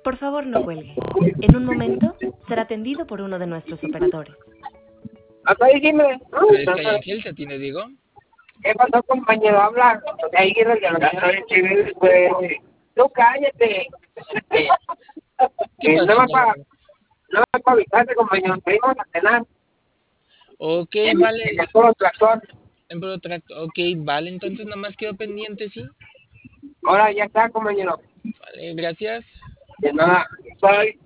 Por favor, no cuelgue. En un momento será atendido por uno de nuestros operadores. Acá dime. ¿Sabes que hay Ángel? ¿Te atiende Diego? ¿Qué pasó, compañero? Habla. Ahí quiero que lo que pues. Tú cállate. ¿Qué pasó, No me para Salvador? avisarte, compañero. Venimos a cenar. Ok, En vale. el puro tractor. Ok, vale, entonces nada más quedo pendiente, ¿sí? Ahora ya está, compañero. Vale, gracias. De nada. Bye.